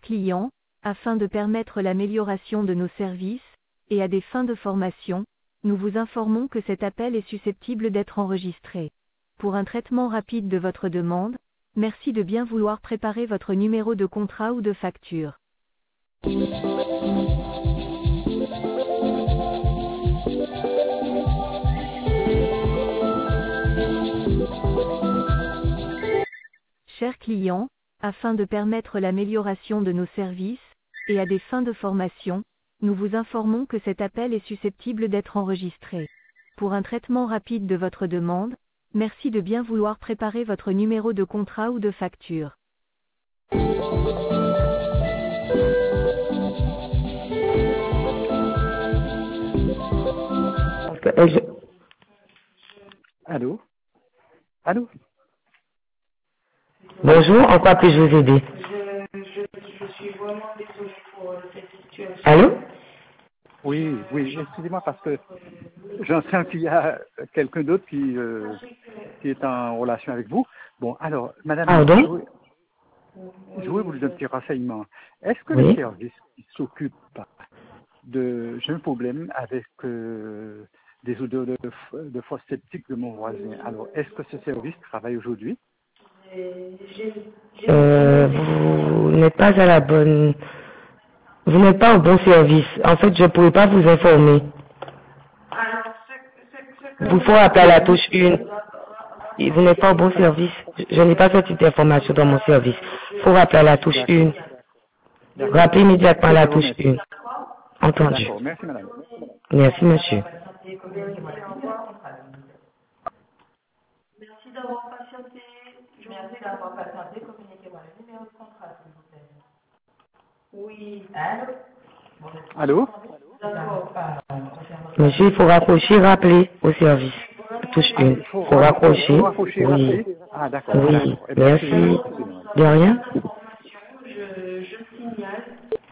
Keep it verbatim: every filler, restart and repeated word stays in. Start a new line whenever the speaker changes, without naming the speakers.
client, afin de permettre l'amélioration de nos services, et à des fins de formation, nous vous informons que cet appel est susceptible d'être enregistré. Pour un traitement rapide de votre demande, merci de bien vouloir préparer votre numéro de contrat ou de facture. Chers clients, afin de permettre l'amélioration de nos services, et à des fins de formation, nous vous informons que cet appel est susceptible d'être enregistré. Pour un traitement rapide de votre demande, merci de bien vouloir préparer votre numéro de contrat ou de facture.
Euh, je- Allô Allô
Bonjour, en quoi puis-je vous aider?
Je, je, je suis vraiment désolée pour euh, cette situation.
Allô?
Oui, oui, excusez-moi parce que j'en sens qu'il y a quelqu'un d'autre qui, euh, qui est en relation avec vous. Bon, alors, madame,
Pardon?
je voulais, je voulais vous donner un petit renseignement. Est-ce que
Oui.
le service qui s'occupe de... J'ai un problème avec euh, des odeurs de, de fosse septique de mon voisin. Alors, est-ce que ce service travaille aujourd'hui?
Euh, vous n'êtes pas à la bonne... Vous n'êtes pas au bon service. En fait, je ne pourrais pas vous informer.
Alors, ce, ce, ce que
Vous faut appeler à la touche un. Et vous n'êtes pas au bon service. Je je n'ai pas ce type d'information dans mon service. Il faut rappeler à la touche un.
D'accord.
Rappelez immédiatement à la
Je vous
touche
remercie.
un. Entendu.
D'accord, merci madame.
Merci, monsieur.
Merci d'avoir patienté. Je Merci d'avoir patienté. Communiquez-moi le numéro de contrat, s'il vous plaît. Oui. Allô?
Allô
D'accord.
Monsieur, il faut raccrocher, rappeler au service. Touche
Ah,
un.
il
Il
faut
faut raccrocher.
faut raccrocher,
Oui.
rappeler. Ah, d'accord,
Oui.
d'accord. Eh bien,
Merci.
excusez-moi.
De rien.